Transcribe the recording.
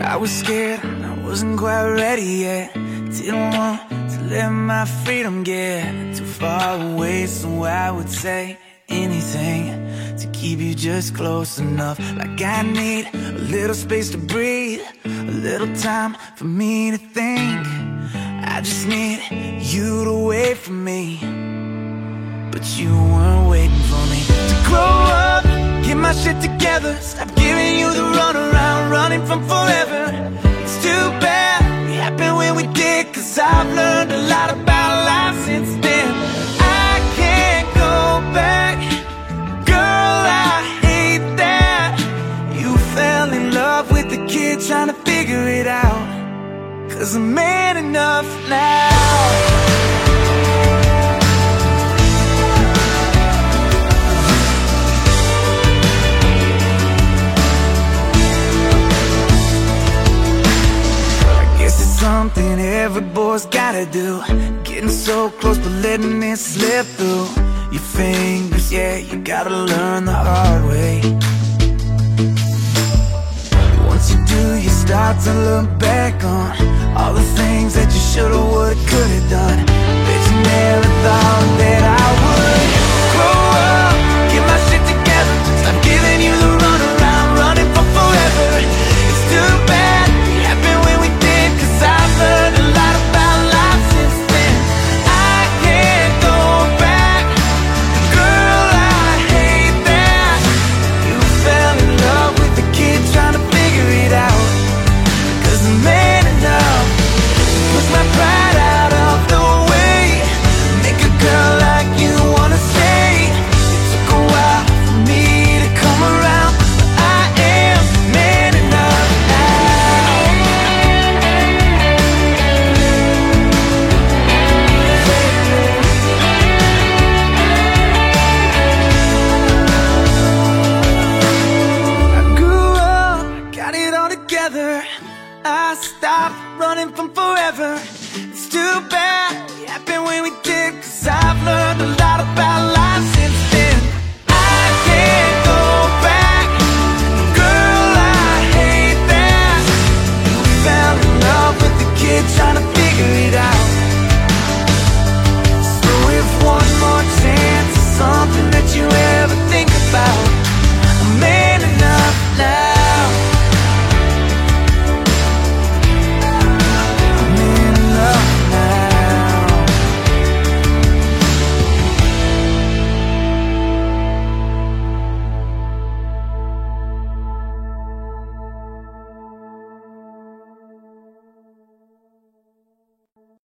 I was scared, I wasn't quite ready yet. Didn't want to let my freedom get too far away, so I would say anything to keep you just close enough. Like I need a little space to breathe, a little time for me to think. I just need you to wait for me, but you weren't waiting for me to grow up, get my shit together, stop giving you the runaround, running from forever. It's too bad it happened when we did, 'cause I've learned a lot about life since then. I can't go back, girl, I hate that you fell in love with the kid trying to figure it out, 'cause I'm man enough now. Something every boy's gotta do, getting so close but letting it slip through your fingers. Yeah, you gotta learn the hard way. Once you do, you start to look back on all the things that you shoulda, woulda, coulda done. Bet you never thought that I would grow up, get my shit together, stop giving you the runaround, running for forever. It's too bad it happened when we did, 'cause I've learned a lot about life since then. I can't go back, girl, I hate that you fell in love with the kid trying to figure it out, 'cause I'm man enough to push my pride out of the way, make a girl like you wanna stay. It took a while for me to come around, but I am man enough now. I grew up, got it all together, I stopped running from forever. It's too bad